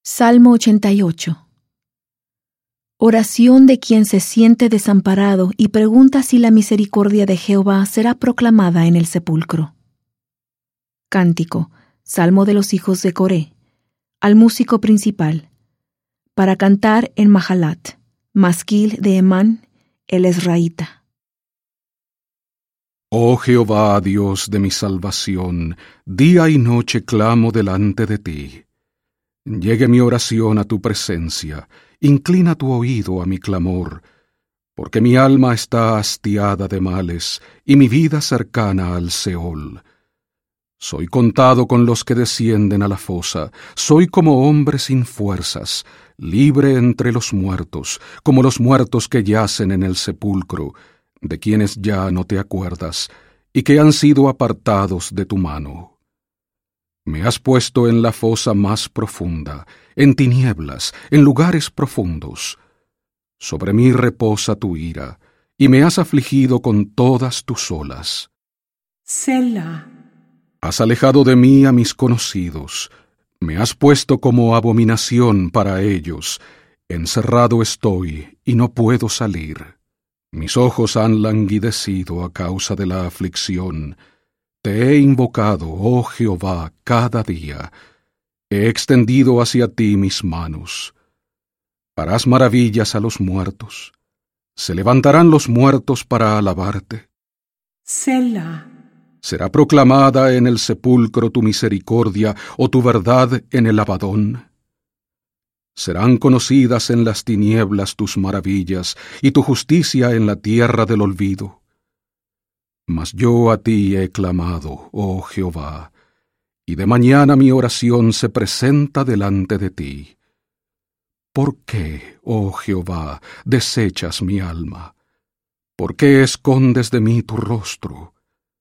Salmo 88. Oración de quien se siente desamparado y pregunta si la misericordia de Jehová será proclamada en el sepulcro. Cántico, Salmo de los hijos de Coré, al músico principal, para cantar en Mahalat, masquil de Emán, el Ezraíta. Oh Jehová, Dios de mi salvación, día y noche clamo delante de ti. Llegue mi oración a tu presencia, inclina tu oído a mi clamor, porque mi alma está hastiada de males y mi vida cercana al Seol. Soy contado con los que descienden a la fosa, soy como hombre sin fuerzas, libre entre los muertos, como los muertos que yacen en el sepulcro, de quienes ya no te acuerdas, y que han sido apartados de tu mano. Me has puesto en la fosa más profunda, en tinieblas, en lugares profundos. Sobre mí reposa tu ira, y me has afligido con todas tus olas. Selah. Has alejado de mí a mis conocidos, me has puesto como abominación para ellos. Encerrado estoy, y no puedo salir. Mis ojos han languidecido a causa de la aflicción. Te he invocado, oh Jehová, cada día. He extendido hacia ti mis manos. Harás maravillas a los muertos. Se levantarán los muertos para alabarte. Selah. ¿Será proclamada en el sepulcro tu misericordia o tu verdad en el Abadón? Serán conocidas en las tinieblas tus maravillas y tu justicia en la tierra del olvido. Mas yo a ti he clamado, oh Jehová, y de mañana mi oración se presenta delante de ti. ¿Por qué, oh Jehová, desechas mi alma? ¿Por qué escondes de mí tu rostro?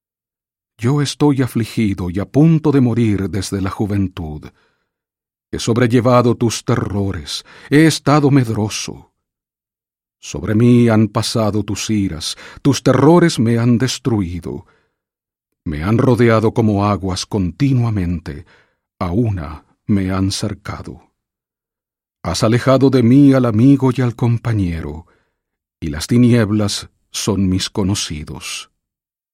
Yo estoy afligido y a punto de morir desde la juventud. He sobrellevado tus terrores, he estado medroso. Sobre mí han pasado tus iras, tus terrores me han destruido. Me han rodeado como aguas continuamente, a una me han cercado. Has alejado de mí al amigo y al compañero, y las tinieblas son mis conocidos.